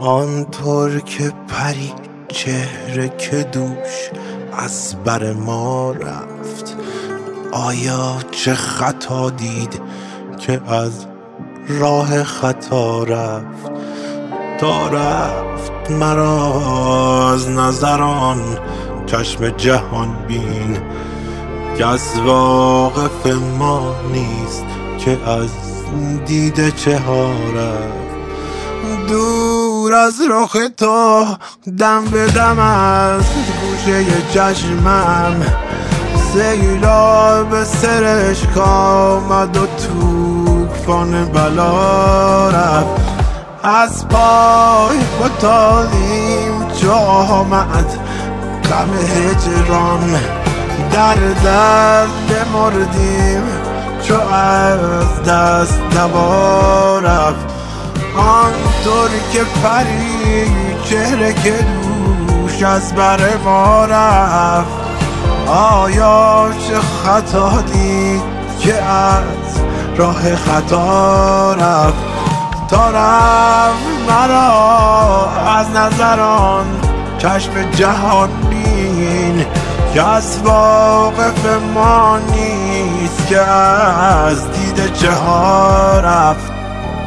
آنطور که پری چهره که دوش از بر ما رفت، آیا چه خطا دید که از راه خطا رفت؟ تا رفت مرا از نظران چشم جهان بین که از واقف ما نیست که از دیده چه ها رفت. دور از رخ تو دم به دم از گوشه چشمم سیلاب سرشک آمد و توفان بلا رفت. از پای فتادیم چو آمد غم هجران، در درد بمردیم چو از دست دوا رفت. آنطور که پری چهره که دوش از بر ما رفت، آیا چه خطا دید که از راه خطا رفت؟ تا رفت مرا از نظران چشم جهان بین که از واقف ما نیست که از دیده چه ها رفت.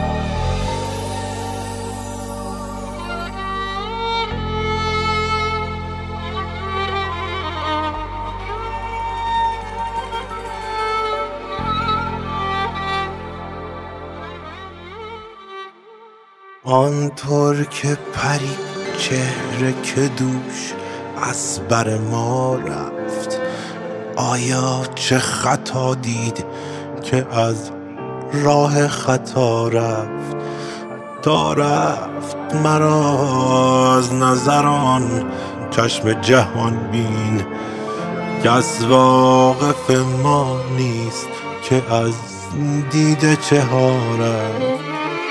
آنطور که پری چهره که دوش از بر ما رفت، آیا چه خطا دید که از راه خطا رفت؟ تا رفت مرا از نظران چشم جهان بین که از واقف ما نیست که از دیده چه ها رفت.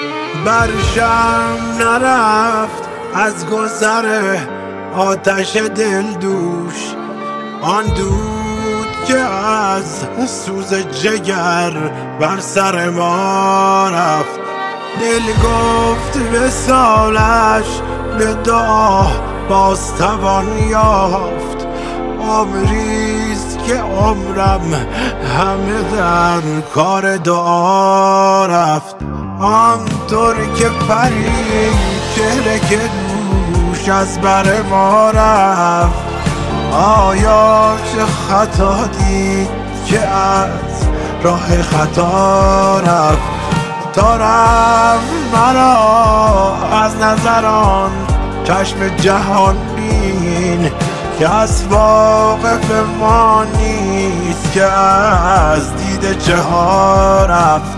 برشم نرفت از گذر آتش دل دوش آن دود که از سوز جگر بر سر ما رفت. دل گفت وصالش به دعا باز توان یافت، عمریست که عمرم همه در کار دعا رفت. آنطور که پری چهره که دوش از بر ما رفت، آیا چه خطا دید که از راه خطا رفت؟ تا رفت مرا از نظران چشم جهان بین که از واقف ما نیست که از دیده چه ها رفت.